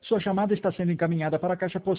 Sua chamada está sendo encaminhada para a caixa postal